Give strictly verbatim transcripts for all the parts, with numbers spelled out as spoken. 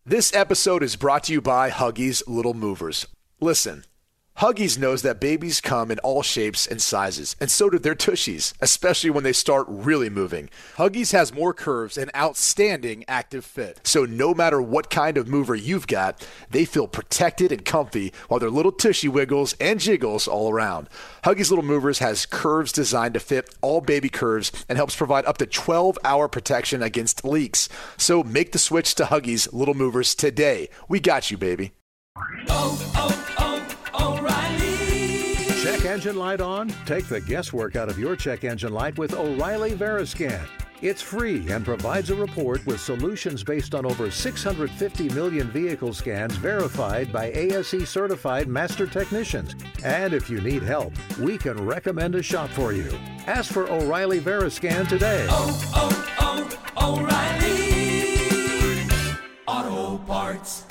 This episode is brought to you by Huggies Little Movers. Listen, Huggies knows that babies come in all shapes and sizes, and so do their tushies, especially when they start really moving. Huggies has more curves and outstanding active fit, so no matter what kind of mover you've got, they feel protected and comfy while their little tushy wiggles and jiggles all around. Huggies Little Movers has curves designed to fit all baby curves and helps provide up to twelve hour protection against leaks. So make the switch to Huggies Little Movers today. We got you, baby. Oh, oh, oh, O'Reilly. Check engine light on? Take the guesswork out of your check engine light with O'Reilly Veriscan. It's free and provides a report with solutions based on over six hundred fifty million vehicle scans verified by A S E certified master technicians. And if you need help, we can recommend a shop for you. Ask for O'Reilly Veriscan today. Oh, oh, oh, O'Reilly Auto Parts.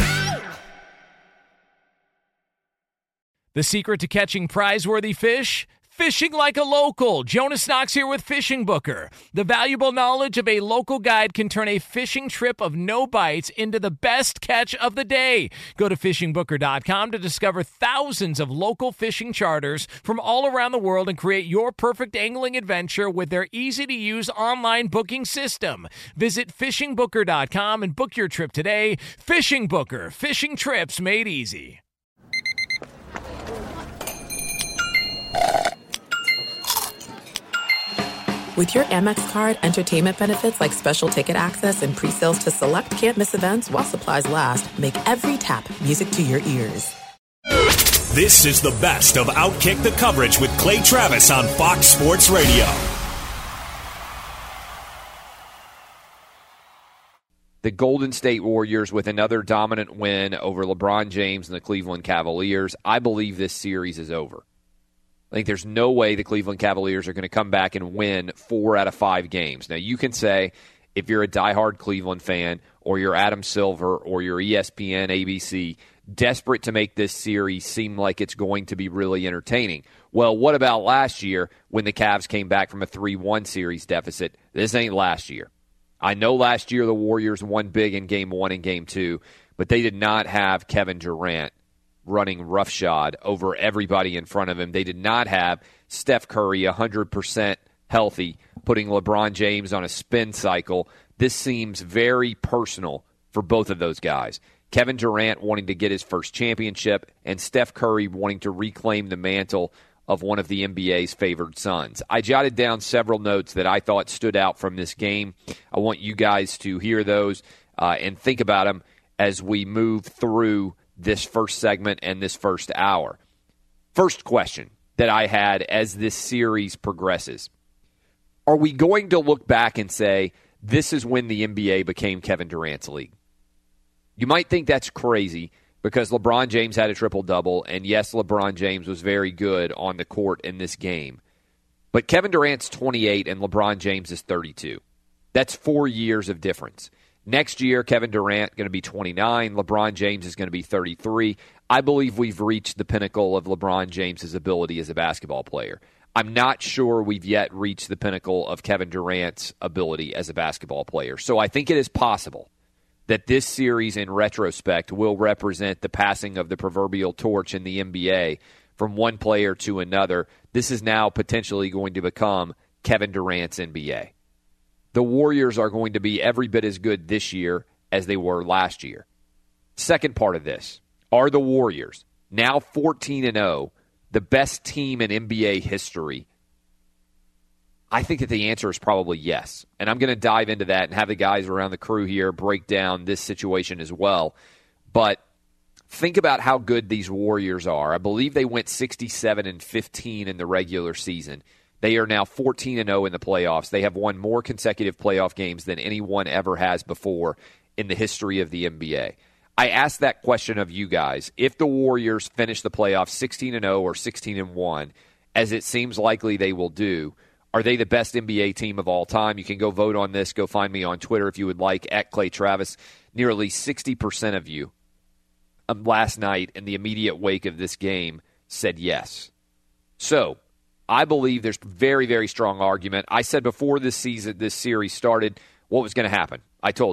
The secret to catching prize-worthy fish? Fishing like a local. Jonas Knox here with Fishing Booker. The valuable knowledge of a local guide can turn a fishing trip of no bites into the best catch of the day. Go to fishing booker dot com to discover thousands of local fishing charters from all around the world and create your perfect angling adventure with their easy-to-use online booking system. Visit fishing booker dot com and book your trip today. Fishing Booker. Fishing trips made easy. With your Amex card, entertainment benefits like special ticket access and pre-sales to select can't-miss events while supplies last make every tap music to your ears. This is the best of Outkick the Coverage with Clay Travis on Fox Sports Radio. The Golden State Warriors with another dominant win over LeBron James and the Cleveland Cavaliers. I believe this series is over. I think there's no way the Cleveland Cavaliers are going to come back and win four out of five games. Now, you can say, if you're a diehard Cleveland fan, or you're Adam Silver, or you're E S P N, A B C, desperate to make this series seem like it's going to be really entertaining. Well, what about last year when the Cavs came back from a three one series deficit? This ain't last year. I know last year the Warriors won big in game one and game two, but they did not have Kevin Durant running roughshod over everybody in front of him. They did not have Steph Curry one hundred percent healthy, putting LeBron James on a spin cycle. This seems very personal for both of those guys. Kevin Durant wanting to get his first championship, and Steph Curry wanting to reclaim the mantle of one of the N B A's favored sons. I jotted down several notes that I thought stood out from this game. I want you guys to hear those uh, and think about them as we move through this first segment and this first hour. First question that I had as this series progresses. Are we going to look back and say, this is when the N B A became Kevin Durant's league? You might think that's crazy because LeBron James had a triple-double, and yes, LeBron James was very good on the court in this game. But Kevin Durant's twenty-eight and LeBron James is thirty-two. That's four years of difference. Next year, Kevin Durant going to be twenty-nine. LeBron James is going to be thirty-three. I believe we've reached the pinnacle of LeBron James's ability as a basketball player. I'm not sure we've yet reached the pinnacle of Kevin Durant's ability as a basketball player. So I think it is possible that this series, in retrospect, will represent the passing of the proverbial torch in the N B A from one player to another. This is now potentially going to become Kevin Durant's N B A. The Warriors are going to be every bit as good this year as they were last year. Second part of this, are the Warriors, now fourteen and oh, the best team in N B A history? I think that the answer is probably yes. And I'm going to dive into that and have the guys around the crew here break down this situation as well. But think about how good these Warriors are. I believe they went sixty-seven and fifteen in the regular season. They are now fourteen and oh in the playoffs. They have won more consecutive playoff games than anyone ever has before in the history of the N B A. I asked that question of you guys. If the Warriors finish the playoffs sixteen and oh or sixteen and one, as it seems likely they will do, are they the best N B A team of all time? You can go vote on this. Go find me on Twitter if you would like, at Clay Travis. Nearly sixty percent of you um, last night in the immediate wake of this game said yes. So I believe there's very, very strong argument. I said before this season, this series started, what was going to happen. I told you.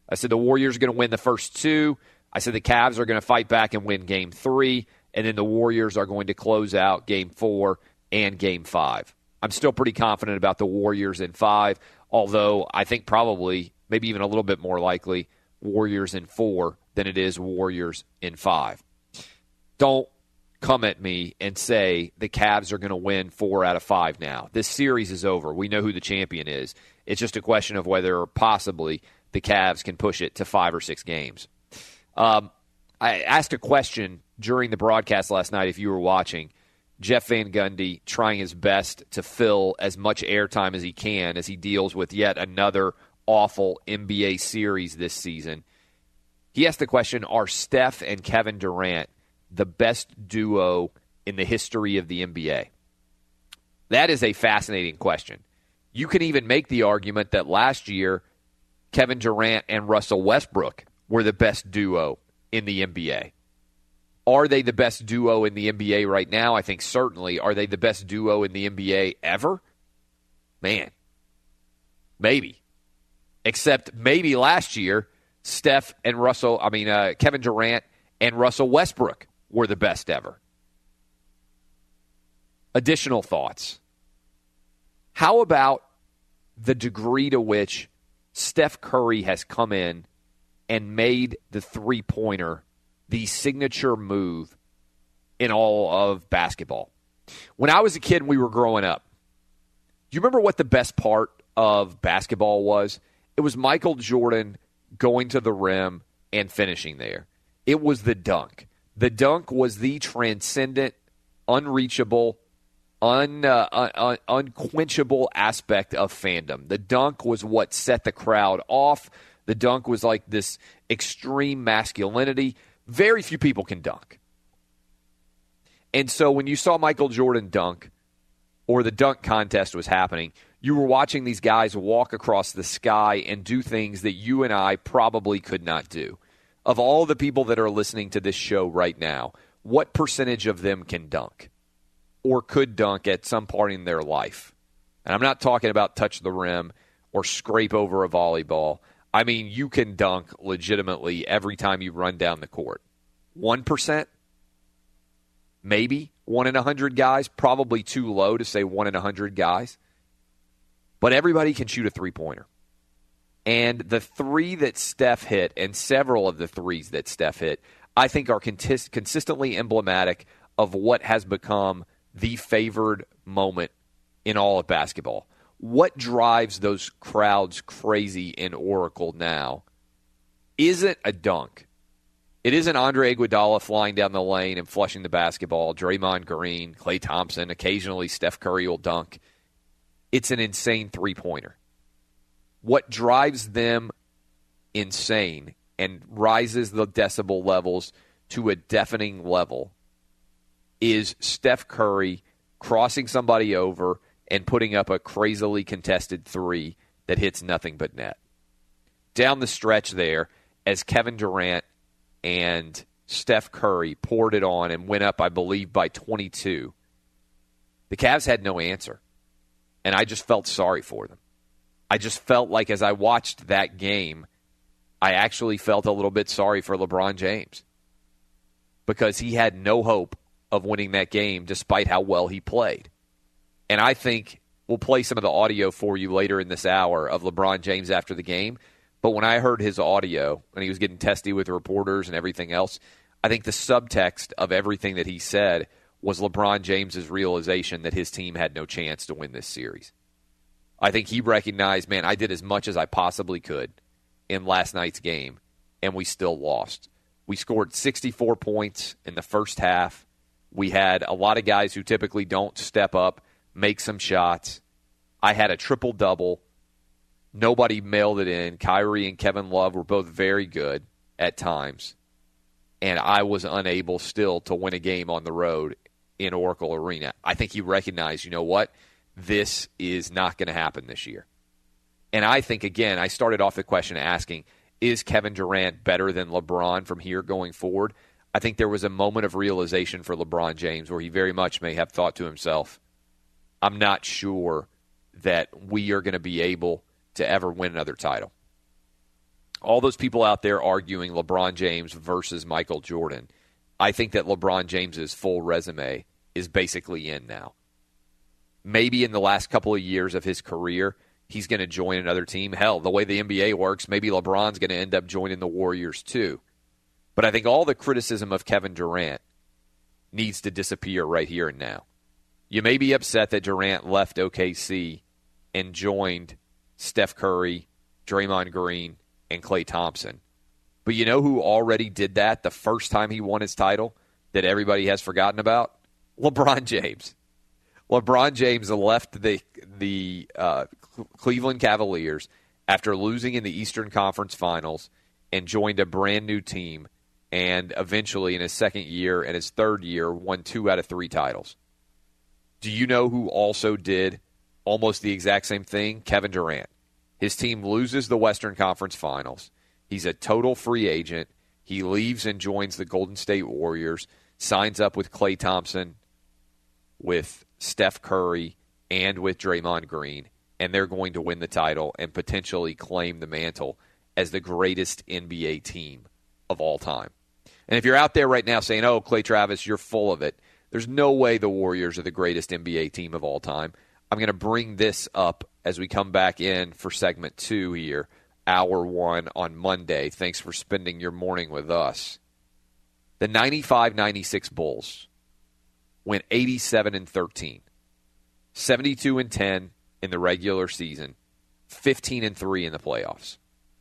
I said the Warriors are going to win the first two. I said the Cavs are going to fight back and win game three, and then the Warriors are going to close out game four and game five. I'm still pretty confident about the Warriors in five, although I think probably, maybe even a little bit more likely, Warriors in four than it is Warriors in five. Don't come at me and say the Cavs are going to win four out of five now. This series is over. We know who the champion is. It's just a question of whether possibly the Cavs can push it to five or six games. Um, I asked a question during the broadcast last night, if you were watching, Jeff Van Gundy trying his best to fill as much airtime as he can as he deals with yet another awful N B A series this season. He asked the question, are Steph and Kevin Durant the best duo in the history of the N B A? That is a fascinating question. You can even make the argument that last year, Kevin Durant and Russell Westbrook were the best duo in the N B A. Are they the best duo in the N B A right now? I think certainly. Are they the best duo in the N B A ever? Man, maybe. Except maybe last year, Steph and Russell, I mean, uh, Kevin Durant and Russell Westbrook were the best ever. Additional thoughts. How about the degree to which Steph Curry has come in and made the three-pointer the signature move in all of basketball? When I was a kid and we were growing up, do you remember what the best part of basketball was? It was Michael Jordan going to the rim and finishing there. It was the dunk. The dunk was the transcendent, unreachable, un, uh, un, unquenchable aspect of fandom. The dunk was what set the crowd off. The dunk was like this extreme masculinity. Very few people can dunk. And so when you saw Michael Jordan dunk, or the dunk contest was happening, you were watching these guys walk across the sky and do things that you and I probably could not do. Of all the people that are listening to this show right now, what percentage of them can dunk or could dunk at some point in their life? And I'm not talking about touch the rim or scrape over a volleyball. I mean, you can dunk legitimately every time you run down the court. one percent? Maybe. One in a hundred guys? Probably too low to say one in a hundred guys. But everybody can shoot a three-pointer. And the three that Steph hit, and several of the threes that Steph hit, I think are contis- consistently emblematic of what has become the favored moment in all of basketball. What drives those crowds crazy in Oracle now isn't a dunk. It isn't Andre Iguodala flying down the lane and flushing the basketball, Draymond Green, Klay Thompson, occasionally Steph Curry will dunk. It's an insane three-pointer. What drives them insane and rises the decibel levels to a deafening level is Steph Curry crossing somebody over and putting up a crazily contested three that hits nothing but net. Down the stretch there, as Kevin Durant and Steph Curry poured it on and went up, I believe, by twenty-two, the Cavs had no answer. And I just felt sorry for them. I just felt like as I watched that game, I actually felt a little bit sorry for LeBron James because he had no hope of winning that game despite how well he played. And I think we'll play some of the audio for you later in this hour of LeBron James after the game. But when I heard his audio, and he was getting testy with reporters and everything else, I think the subtext of everything that he said was LeBron James's realization that his team had no chance to win this series. I think he recognized, man, I did as much as I possibly could in last night's game, and we still lost. We scored sixty-four points in the first half. We had a lot of guys who typically don't step up, make some shots. I had a triple-double. Nobody mailed it in. Kyrie and Kevin Love were both very good at times. And I was unable still to win a game on the road in Oracle Arena. I think he recognized, you know what? This is not going to happen this year. And I think, again, I started off the question asking, is Kevin Durant better than LeBron from here going forward? I think there was a moment of realization for LeBron James where he very much may have thought to himself, I'm not sure that we are going to be able to ever win another title. all those people out there arguing LeBron James versus Michael Jordan, I think that LeBron James's full resume is basically in now. Maybe in the last couple of years of his career, he's going to join another team. Hell, the way the N B A works, maybe LeBron's going to end up joining the Warriors too. But I think all the criticism of Kevin Durant needs to disappear right here and now. You may be upset that Durant left O K C and joined Steph Curry, Draymond Green, and Klay Thompson. But you know who already did that the first time he won his title that everybody has forgotten about? LeBron James. LeBron James left the the uh, Cleveland Cavaliers after losing in the Eastern Conference Finals and joined a brand new team, and eventually in his second year and his third year won two out of three titles. Do you know who also did almost the exact same thing? Kevin Durant. His team loses the Western Conference Finals. He's a total free agent. He leaves and joins the Golden State Warriors, signs up with Klay Thompson, with Steph Curry, and with Draymond Green, and they're going to win the title and potentially claim the mantle as the greatest N B A team of all time. And if you're out there right now saying, oh, Clay Travis, you're full of it, there's no way the Warriors are the greatest N B A team of all time. I'm going to bring this up as we come back in for segment two here, hour one on Monday. Thanks for spending your morning with us. The ninety-five ninety-six Bulls went eighty-seven and thirteen, seventy-two and ten in the regular season, fifteen and three in the playoffs.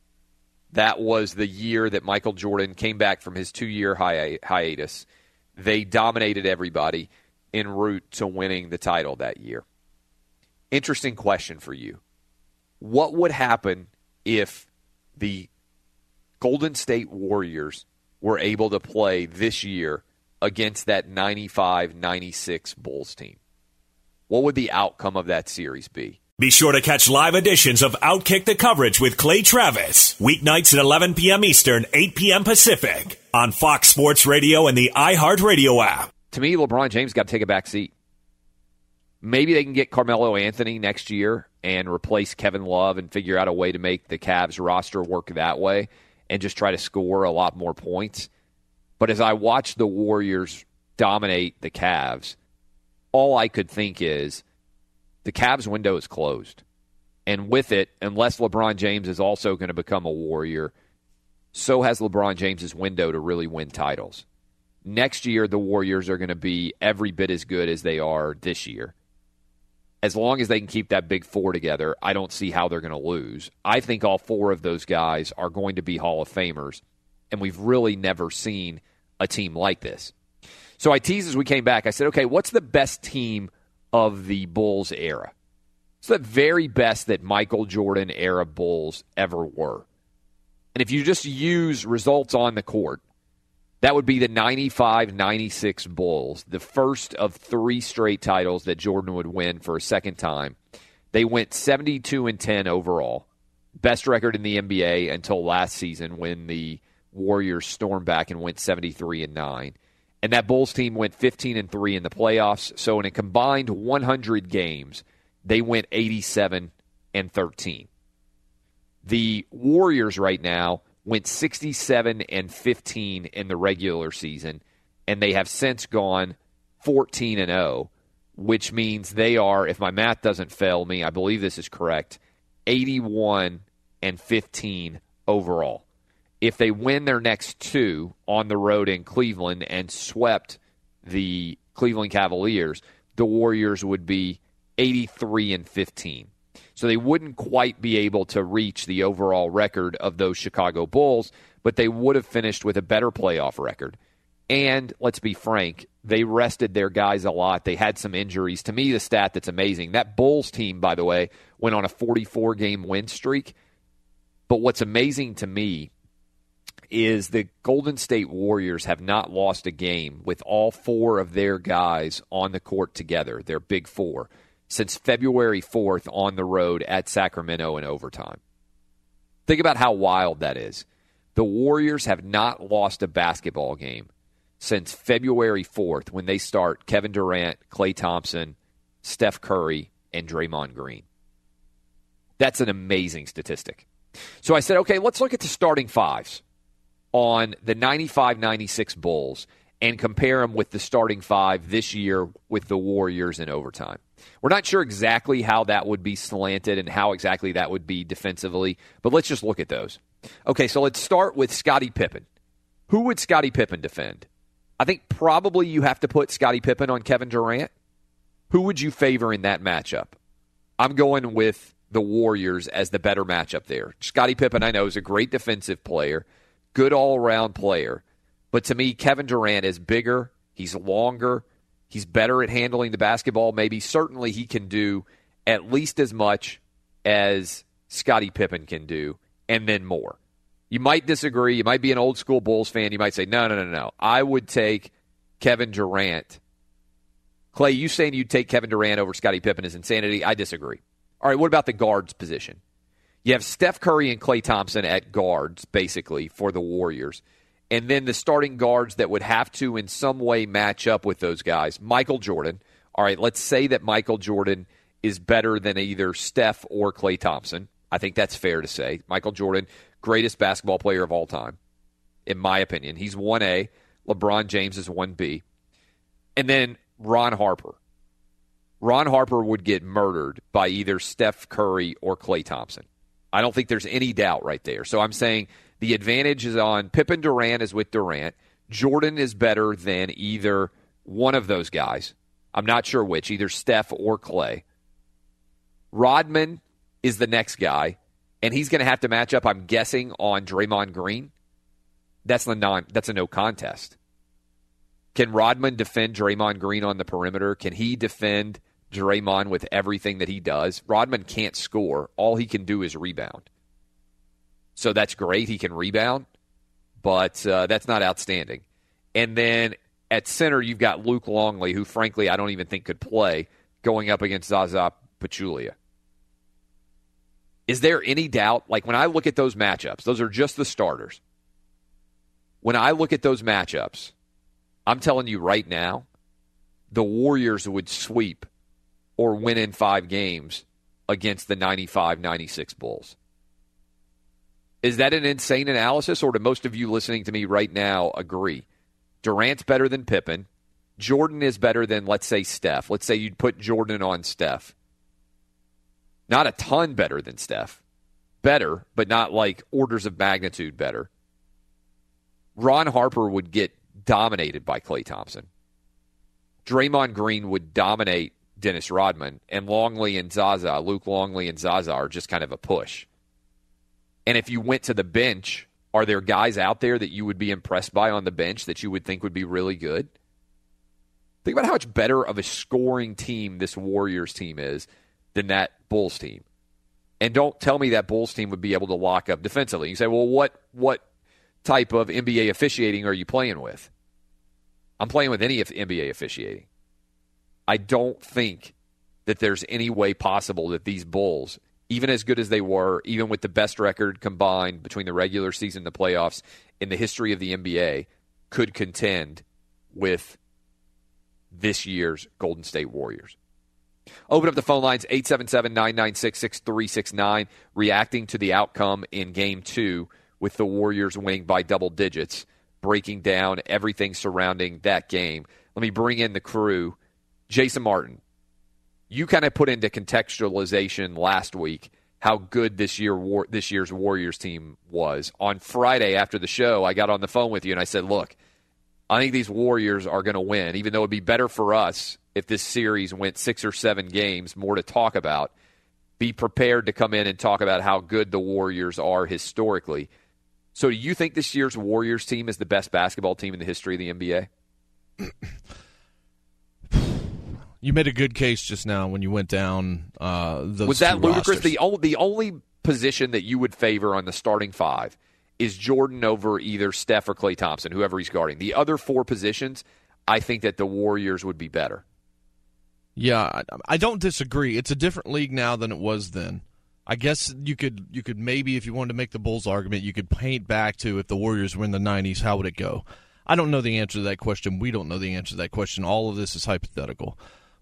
That was the year that Michael Jordan came back from his two-year hi- hiatus. They dominated everybody en route to winning the title that year. Interesting question for you. What would happen if the Golden State Warriors were able to play this year against that ninety-five ninety-six Bulls team? What would the outcome of that series be? Be sure to catch live editions of Outkick the Coverage with Clay Travis, weeknights at eleven p.m. Eastern, eight p.m. Pacific, on Fox Sports Radio and the iHeartRadio app. To me, LeBron James got to take a back seat. Maybe they can get Carmelo Anthony next year and replace Kevin Love and figure out a way to make the Cavs roster work that way and just try to score a lot more points. But as I watch the Warriors dominate the Cavs, all I could think is the Cavs window is closed. And with it, unless LeBron James is also going to become a Warrior, so has LeBron James's window to really win titles. Next year, the Warriors are going to be every bit as good as they are this year. As long as they can keep that big four together, I don't see how they're going to lose. I think all four of those guys are going to be Hall of Famers, and we've really never seen a team like this. So I teased as we came back. I said, okay, what's the best team of the Bulls era? It's the very best that Michael Jordan era Bulls ever were. And if you just use results on the court, that would be the ninety-five ninety-six Bulls, the first of three straight titles that Jordan would win for a second time. They went seventy-two and ten overall, best record in the N B A until last season when the Warriors stormed back and went seventy-three and nine. And that Bulls team went fifteen and three in the playoffs. So in a combined one hundred games, they went eighty-seven and thirteen. The Warriors right now went sixty-seven and fifteen in the regular season, and they have since gone fourteen and oh, which means they are, if my math doesn't fail me, I believe this is correct, eighty-one and fifteen overall. If they win their next two on the road in Cleveland and swept the Cleveland Cavaliers, the Warriors would be eighty-three and fifteen. So they wouldn't quite be able to reach the overall record of those Chicago Bulls, but they would have finished with a better playoff record. And let's be frank, they rested their guys a lot. They had some injuries. To me, the stat that's amazing, that Bulls team, by the way, went on a forty-four game win streak. But what's amazing to me is the Golden State Warriors have not lost a game with all four of their guys on the court together, their big four, since February fourth on the road at Sacramento in overtime. Think about how wild that is. The Warriors have not lost a basketball game since February fourth when they start Kevin Durant, Klay Thompson, Steph Curry, and Draymond Green. That's an amazing statistic. So I said, okay, let's look at the starting fives on the ninety-five ninety-six Bulls and compare them with the starting five this year with the Warriors in overtime. We're not sure exactly how that would be slanted and how exactly that would be defensively, but let's just look at those. Okay, so let's start with Scottie Pippen. Who would Scottie Pippen defend? I think probably you have to put Scottie Pippen on Kevin Durant. Who would you favor in that matchup? I'm going with the Warriors as the better matchup there. Scottie Pippen, I know, is a great defensive player, good all-around player. But to me, Kevin Durant is bigger, he's longer, he's better at handling the basketball. Maybe certainly he can do at least as much as Scottie Pippen can do, and then more. You might disagree. You might be an old-school Bulls fan. You might say, no, no, no, no. I would take Kevin Durant. Clay, you saying you'd take Kevin Durant over Scottie Pippen is insanity. I disagree. All right, what about the guards position? You have Steph Curry and Klay Thompson at guards, basically, for the Warriors. And then the starting guards that would have to in some way match up with those guys. Michael Jordan. All right, let's say that Michael Jordan is better than either Steph or Klay Thompson. I think that's fair to say. Michael Jordan, greatest basketball player of all time, in my opinion. He's one A. LeBron James is one B. And then Ron Harper. Ron Harper would get murdered by either Steph Curry or Klay Thompson. I don't think there's any doubt right there. So I'm saying the advantage is on Pippen. Durant is with Durant. Jordan is better than either one of those guys. I'm not sure which, either Steph or Klay. Rodman is the next guy, and he's going to have to match up, I'm guessing, on Draymond Green. That's the non. That's a no contest. Can Rodman defend Draymond Green on the perimeter? Can he defend Draymond with everything that he does? Rodman can't score. All he can do is rebound. So that's great. He can rebound, but uh, that's not outstanding. And then at center, you've got Luke Longley, who, frankly, I don't even think could play, going up against Zaza Pachulia. Is there any doubt? Like, when I look at those matchups, those are just the starters. When I look at those matchups, I'm telling you right now, the Warriors would sweep or win in five games against the ninety-five ninety-six Bulls. Is that an insane analysis, or do most of you listening to me right now agree? Durant's better than Pippen. Jordan is better than, let's say, Steph. Let's say you'd put Jordan on Steph. Not a ton better than Steph. Better, but not like orders of magnitude better. Ron Harper would get dominated by Klay Thompson. Draymond Green would dominate Dennis Rodman, and Longley and Zaza, Luke Longley and Zaza are just kind of a push. And if you went to the bench, are there guys out there that you would be impressed by on the bench that you would think would be really good? Think about how much better of a scoring team this Warriors team is than that Bulls team. And don't tell me that Bulls team would be able to lock up defensively. You say, well, what what type of N B A officiating are you playing with? I'm playing with any N B A officiating. I don't think that there's any way possible that these Bulls, even as good as they were, even with the best record combined between the regular season and the playoffs in the history of the N B A, could contend with this year's Golden State Warriors. Open up the phone lines, eight seven seven, nine nine six, six three six nine, reacting to the outcome in Game two with the Warriors winning by double digits, breaking down everything surrounding that game. Let me bring in the crew. Jason Martin, you kind of put into contextualization last week how good this year war, this year's Warriors team was. On Friday after the show, I got on the phone with you and I said, look, I think these Warriors are going to win, even though it would be better for us if this series went six or seven games, more to talk about. Be prepared to come in and talk about how good the Warriors are historically. So do you think this year's Warriors team is the best basketball team in the history of the N B A? You made a good case just now when you went down uh, those Was that two ludicrous? rosters. The only, the only position that you would favor on the starting five is Jordan over either Steph or Klay Thompson, whoever he's guarding. The other four positions, I think that the Warriors would be better. Yeah, I, I don't disagree. It's a different league now than it was then. I guess you could you could maybe, if you wanted to make the Bulls argument, you could paint back to if the Warriors were in the nineties, how would it go? I don't know the answer to that question. We don't know the answer to that question. All of this is hypothetical.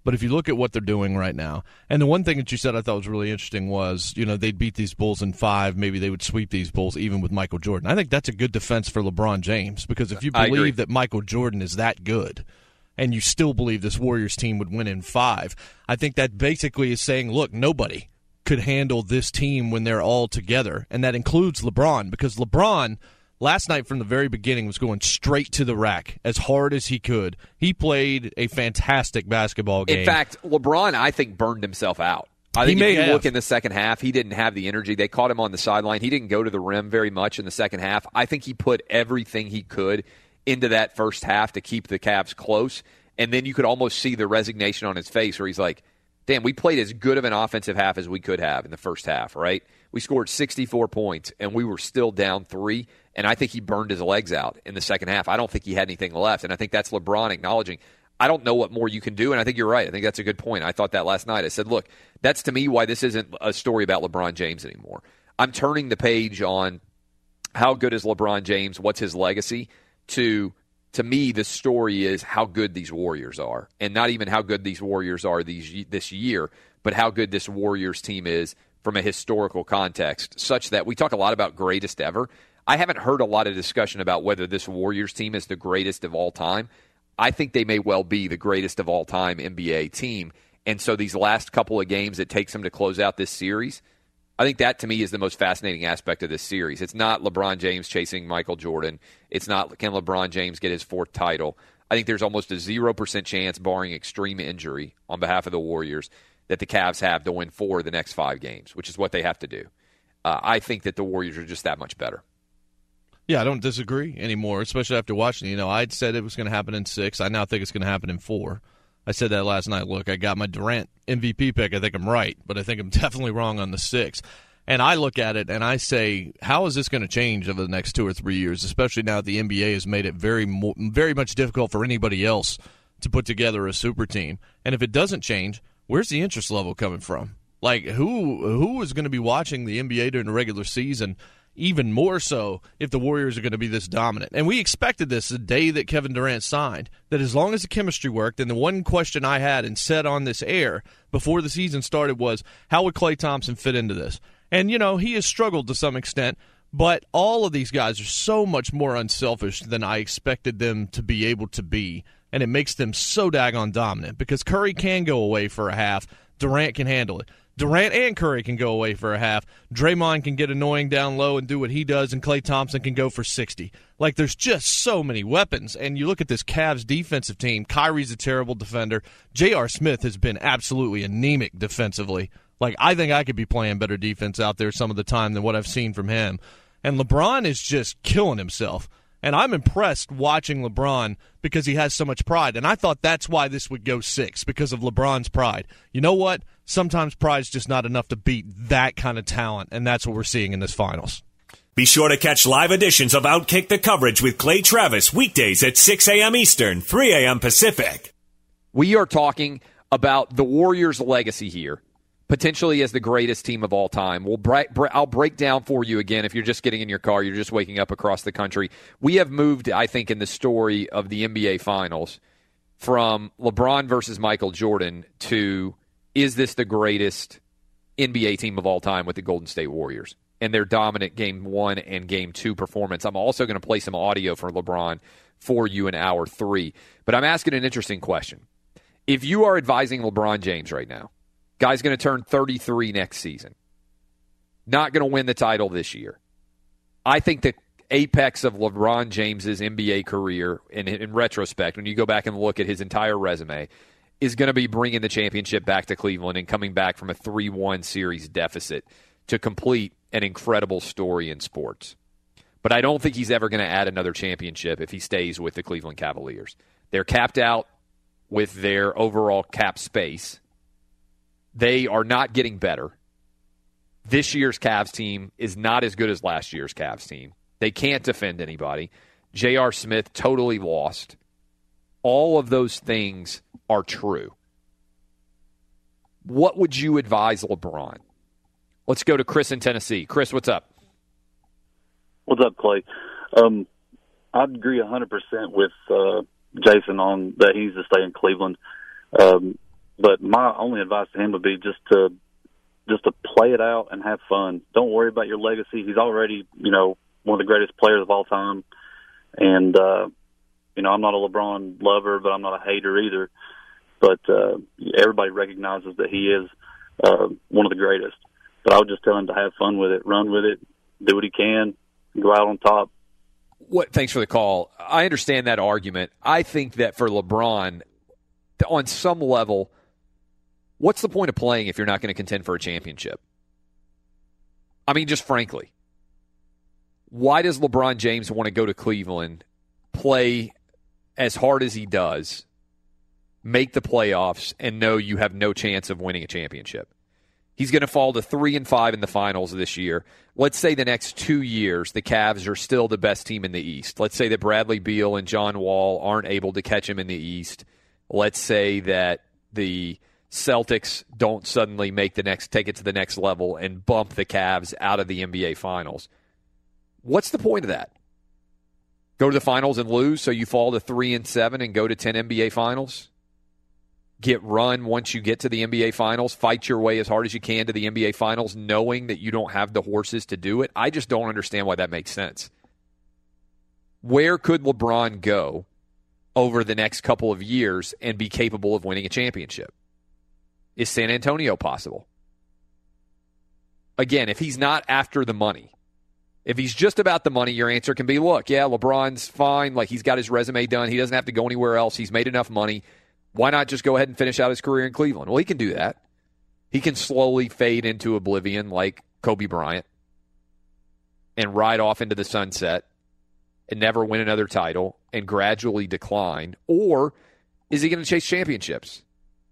But if you look at what they're doing right now, and the one thing that you said I thought was really interesting was, you know, they'd beat these Bulls in five. Maybe they would sweep these Bulls even with Michael Jordan. I think that's a good defense for LeBron James, because if you believe that Michael Jordan is that good and you still believe this Warriors team would win in five, I think that basically is saying, look, nobody could handle this team when they're all together, and that includes LeBron, because LeBron – last night from the very beginning was going straight to the rack as hard as he could. He played a fantastic basketball game. In fact, LeBron, I think, burned himself out. I think he may if you have. look in the second half, he didn't have the energy. They caught him on the sideline. He didn't go to the rim very much in the second half. I think he put everything he could into that first half to keep the Cavs close. And then you could almost see the resignation on his face where he's like, damn, we played as good of an offensive half as we could have in the first half, right? We scored sixty-four points, and we were still down three. And I think he burned his legs out in the second half. I don't think he had anything left. And I think that's LeBron acknowledging, I don't know what more you can do. And I think you're right. I think that's a good point. I thought that last night. I said, look, that's to me why this isn't a story about LeBron James anymore. I'm turning the page on how good is LeBron James, what's his legacy, to, to me, the story is how good these Warriors are. And not even how good these Warriors are these this year, but how good this Warriors team is from a historical context, such that we talk a lot about greatest ever. I haven't heard a lot of discussion about whether this Warriors team is the greatest of all time. I think they may well be the greatest of all time N B A team. And so these last couple of games it takes them to close out this series, I think that to me is the most fascinating aspect of this series. It's not LeBron James chasing Michael Jordan. It's not can LeBron James get his fourth title. I think there's almost a zero percent chance, barring extreme injury on behalf of the Warriors, that the Cavs have to win four of the next five games, which is what they have to do. Uh, I think that the Warriors are just that much better. Yeah, I don't disagree anymore, especially after watching. You know, I'd said it was going to happen in six. I now think it's going to happen in four. I said that last night. Look, I got my Durant M V P pick. I think I'm right, but I think I'm definitely wrong on the six. And I look at it and I say, how is this going to change over the next two or three years, especially now that the N B A has made it very, mo- very much difficult for anybody else to put together a super team? And if it doesn't change, where's the interest level coming from? Like, who who is going to be watching the N B A during the regular season? Even more so if the Warriors are going to be this dominant. And we expected this the day that Kevin Durant signed, that as long as the chemistry worked, and the one question I had and said on this air before the season started was, how would Klay Thompson fit into this? And, you know, he has struggled to some extent, but all of these guys are so much more unselfish than I expected them to be able to be, and it makes them so daggone dominant because Curry can go away for a half. Durant can handle it. Durant and Curry can go away for a half. Draymond can get annoying down low and do what he does, and Klay Thompson can go for sixty. Like, there's just so many weapons. And you look at this Cavs defensive team, Kyrie's a terrible defender. J R. Smith has been absolutely anemic defensively. Like, I think I could be playing better defense out there some of the time than what I've seen from him. And LeBron is just killing himself. And I'm impressed watching LeBron because he has so much pride. And I thought that's why this would go six, because of LeBron's pride. You know what? Sometimes pride's just not enough to beat that kind of talent, and that's what we're seeing in this finals. Be sure to catch live editions of Outkick the Coverage with Clay Travis weekdays at six a.m. Eastern, three a.m. Pacific. We are talking about the Warriors' legacy here, potentially as the greatest team of all time. We'll bre- bre- I'll break down for you again if you're just getting in your car, you're just waking up across the country. We have moved, I think, in the story of the N B A Finals from LeBron versus Michael Jordan to, is this the greatest N B A team of all time with the Golden State Warriors and their dominant game one and game two performance? I'm also going to play some audio for LeBron for you in hour three. But I'm asking an interesting question. If you are advising LeBron James right now, guy's going to turn thirty-three next season, not going to win the title this year. I think the apex of LeBron James's N B A career, in, in retrospect, when you go back and look at his entire resume, is going to be bringing the championship back to Cleveland and coming back from a three one series deficit to complete an incredible story in sports. But I don't think he's ever going to add another championship if he stays with the Cleveland Cavaliers. They're capped out with their overall cap space. They are not getting better. This year's Cavs team is not as good as last year's Cavs team. They can't defend anybody. J R. Smith totally lost. All of those things are true. What would you advise LeBron? Let's go to Chris in Tennessee. Chris, what's up? What's up, Clay? Um, I'd agree one hundred percent with uh, Jason on that he needs to stay in Cleveland. Um, but my only advice to him would be just to just to play it out and have fun. Don't worry about your legacy. He's already, you know, one of the greatest players of all time. And, uh, you know, I'm not a LeBron lover, but I'm not a hater either. But uh, everybody recognizes that he is uh, one of the greatest. But I would just tell him to have fun with it, run with it, do what he can, go out on top. What? Thanks for the call. I understand that argument. I think that for LeBron, on some level, what's the point of playing if you're not going to contend for a championship? I mean, just frankly, why does LeBron James want to go to Cleveland, play as hard as he does, make the playoffs, and know you have no chance of winning a championship? He's going to fall to three and five in the finals this year. Let's say the next two years the Cavs are still the best team in the East. Let's say that Bradley Beal and John Wall aren't able to catch him in the East. Let's say that the Celtics don't suddenly make the next take it to the next level and bump the Cavs out of the N B A Finals. What's the point of that? Go to the finals and lose, so you fall to three and seven and go to ten N B A Finals? Get run once you get to the N B A Finals, fight your way as hard as you can to the N B A Finals, knowing that you don't have the horses to do it? I just don't understand why that makes sense. Where could LeBron go over the next couple of years and be capable of winning a championship? Is San Antonio possible? Again, if he's not after the money, if he's just about the money, your answer can be, look, yeah, LeBron's fine. Like, he's got his resume done. He doesn't have to go anywhere else. He's made enough money. Why not just go ahead and finish out his career in Cleveland? Well, he can do that. He can slowly fade into oblivion like Kobe Bryant and ride off into the sunset and never win another title and gradually decline. Or is he going to chase championships?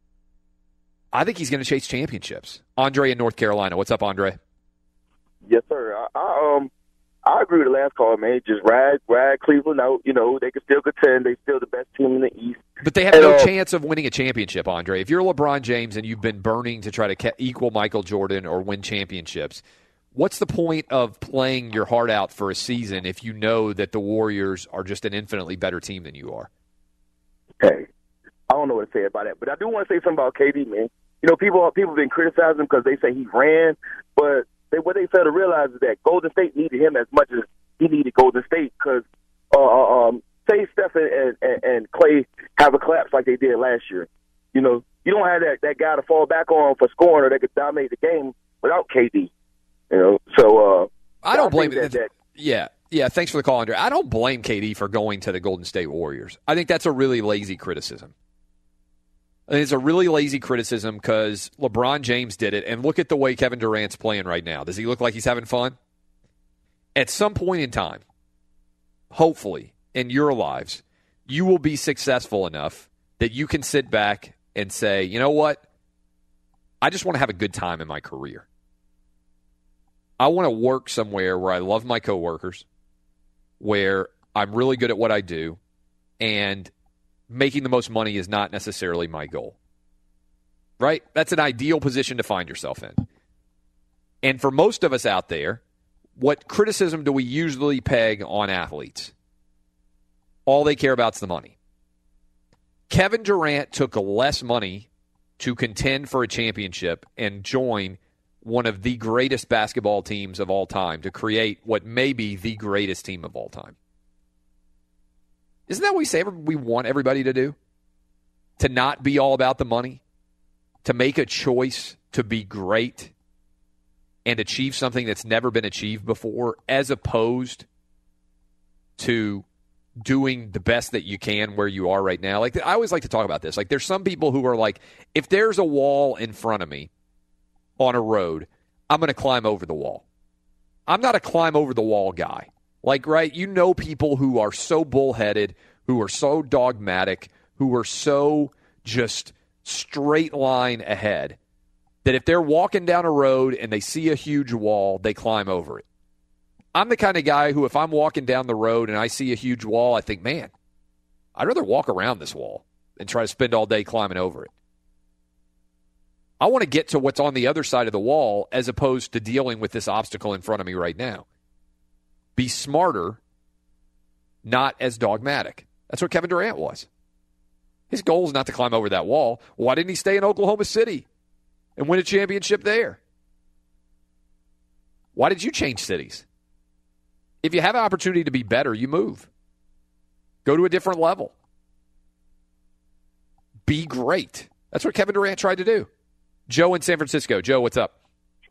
I think he's going to chase championships. Andre in North Carolina. What's up, Andre? Yes, sir. I, I, um, I agree with the last call, man. Just ride, ride Cleveland out. You know, they can still contend. They're still the best team in the East. But they have and, no uh, chance of winning a championship, Andre. If you're LeBron James and you've been burning to try to ca- equal Michael Jordan or win championships, what's the point of playing your heart out for a season if you know that the Warriors are just an infinitely better team than you are? Hey, I don't know what to say about that, but I do want to say something about K D, man. You know, people people have been criticizing him because they say he ran, but they, what they fail to realize is that Golden State needed him as much as he needed Golden State because, uh, um, say Steph and, and, and Clay have a collapse like they did last year. You know, you don't have that, that guy to fall back on for scoring or that could dominate the game without K D. You know, so uh, I don't blame that, it. that, Yeah, yeah. Thanks for the call, Andre. I don't blame K D for going to the Golden State Warriors. I think that's a really lazy criticism. I think it's a really lazy criticism because LeBron James did it, and look at the way Kevin Durant's playing right now. Does he look like he's having fun? At some point in time, hopefully, in your lives, you will be successful enough that you can sit back and say, you know what? I just want to have a good time in my career. I want to work somewhere where I love my coworkers, where I'm really good at what I do, and making the most money is not necessarily my goal. Right? That's an ideal position to find yourself in. And for most of us out there, what criticism do we usually peg on athletes? All they care about is the money. Kevin Durant took less money to contend for a championship and join one of the greatest basketball teams of all time to create what may be the greatest team of all time. Isn't that what we say we want everybody to do? To not be all about the money? To make a choice to be great and achieve something that's never been achieved before, as opposed to doing the best that you can where you are right now? Like, I always like to talk about this. Like, there's some people who are like, if there's a wall in front of me on a road, I'm going to climb over the wall. I'm not a climb over the wall guy. Like, right, you know people who are so bullheaded, who are so dogmatic, who are so just straight line ahead, that if they're walking down a road and they see a huge wall, they climb over it. I'm the kind of guy who, if I'm walking down the road and I see a huge wall, I think, man, I'd rather walk around this wall than try to spend all day climbing over it. I want to get to what's on the other side of the wall as opposed to dealing with this obstacle in front of me right now. Be smarter, not as dogmatic. That's what Kevin Durant was. His goal is not to climb over that wall. Why didn't he stay in Oklahoma City and win a championship there? Why did you change cities? If you have an opportunity to be better, you move. Go to a different level. Be great. That's what Kevin Durant tried to do. Joe in San Francisco. Joe, what's up?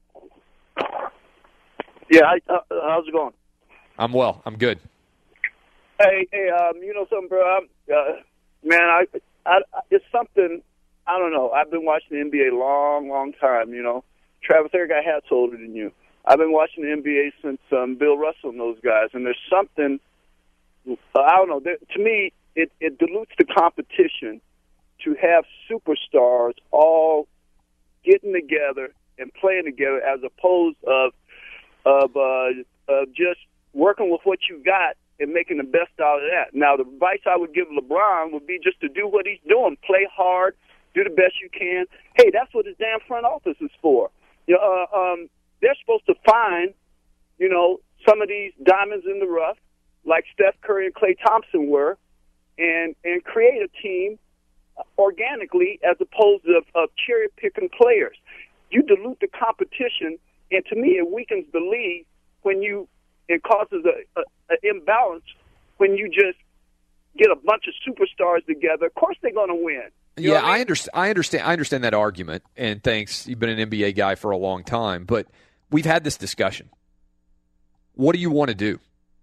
Yeah, I, uh, how's it going? I'm well. I'm good. Hey, hey, um, you know something, bro? I'm, uh, man, I, I, it's something, I don't know. I've been watching the N B A a long, long time, you know. Travis, they're a guy hats older than you. I've been watching the N B A since um, Bill Russell and those guys, and there's something, uh, I don't know, there, to me, it, it dilutes the competition to have superstars all getting together and playing together as opposed of of, uh, of just working with what you got and making the best out of that. Now, the advice I would give LeBron would be just to do what he's doing, play hard, do the best you can. Hey, that's what his damn front office is for. You know, uh, um, they're supposed to find, you know, some of these diamonds in the rough, like Steph Curry and Klay Thompson were, and and create a team organically as opposed to of cherry-picking players. You dilute the competition, and to me, it weakens the league when you it causes a, a, a imbalance when you just get a bunch of superstars together. Of course, they're going to win. You yeah, I, mean? I understand. I understand. I understand that argument. And thanks, you've been an N B A guy for a long time, but we've had this discussion. What do you want to do?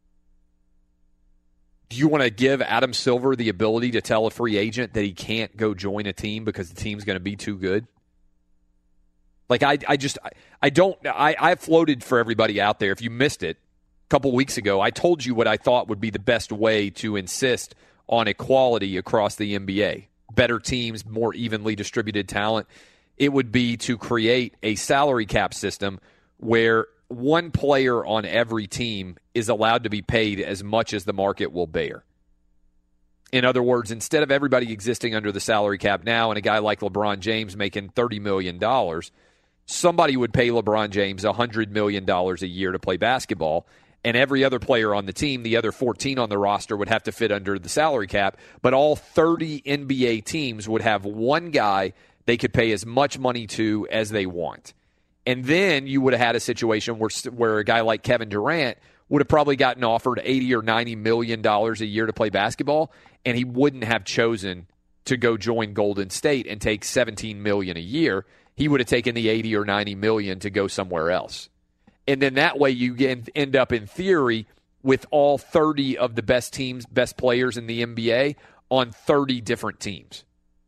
Do you want to give Adam Silver the ability to tell a free agent that he can't go join a team because the team's going to be too good? Like, I, I just, I, I don't, I, I floated for everybody out there. If you missed it a couple weeks ago, I told you what I thought would be the best way to insist on equality across the N B A. Better teams, more evenly distributed talent. It would be to create a salary cap system where one player on every team is allowed to be paid as much as the market will bear. In other words, instead of everybody existing under the salary cap now and a guy like LeBron James making thirty million dollars, somebody would pay LeBron James one hundred million dollars a year to play basketball, and every other player on the team, the other fourteen on the roster, would have to fit under the salary cap, but all thirty N B A teams would have one guy they could pay as much money to as they want. And then you would have had a situation where where a guy like Kevin Durant would have probably gotten offered eighty or ninety million dollars a year to play basketball, and he wouldn't have chosen to go join Golden State and take seventeen million dollars a year. He would have taken the eighty or ninety million dollars to go somewhere else. And then that way you end up, in theory, with all thirty of the best teams, best players in the N B A on thirty different teams.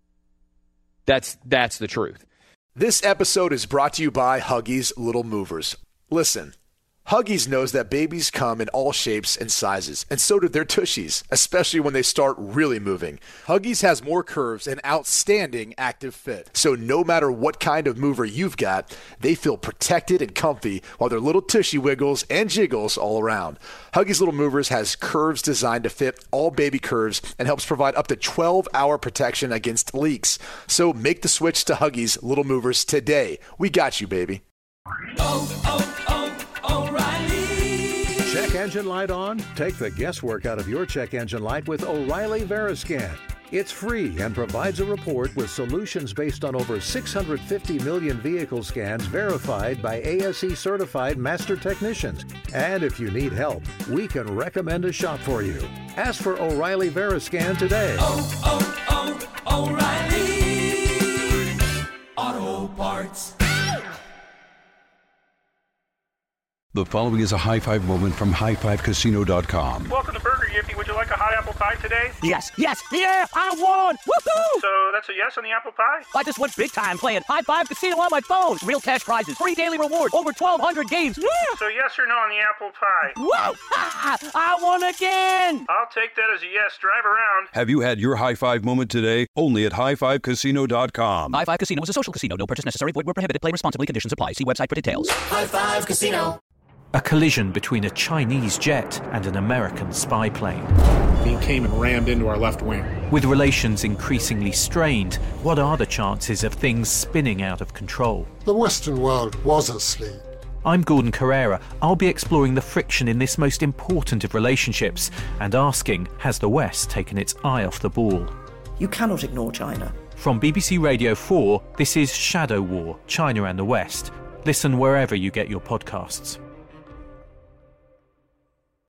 That's that's the truth. This episode is brought to you by Huggies Little Movers. Listen, Huggies knows that babies come in all shapes and sizes, and so do their tushies, especially when they start really moving. Huggies has more curves and outstanding active fit, so no matter what kind of mover you've got, they feel protected and comfy while their little tushy wiggles and jiggles all around. Huggies Little Movers has curves designed to fit all baby curves and helps provide up to twelve hour protection against leaks. So make the switch to Huggies Little Movers today. We got you, baby. Oh, oh, oh. O'Reilly. Check engine light on? Take the guesswork out of your check engine light with O'Reilly Veriscan. It's free and provides a report with solutions based on over six hundred fifty million vehicle scans verified by A S E certified master technicians. And if you need help, we can recommend a shop for you. Ask for O'Reilly Veriscan today. Oh, oh, oh, O'Reilly Auto Parts. The following is a high five moment from high five casino dot com. Welcome to Burger Yippee. Would you like a hot apple pie today? Yes, yes, yeah, I won! Woohoo! So that's a yes on the apple pie? I just went big time playing High Five Casino on my phone. Real cash prizes, free daily rewards, over twelve hundred games. Yeah! So yes or no on the apple pie? Whoa! I won again! I'll take that as a yes. Drive around. Have you had your high five moment today? Only at high five casino dot com. High Five Casino is a social casino. No purchase necessary. Void where prohibited. Play responsibly. Conditions apply. See website for details. High Five Casino. A collision between a Chinese jet and an American spy plane. He came and rammed into our left wing. With relations increasingly strained, what are the chances of things spinning out of control? The Western world was asleep. I'm Gordon Carrera. I'll be exploring the friction in this most important of relationships and asking, has the West taken its eye off the ball? You cannot ignore China. From B B C Radio four, this is Shadow War, China and the West. Listen wherever you get your podcasts.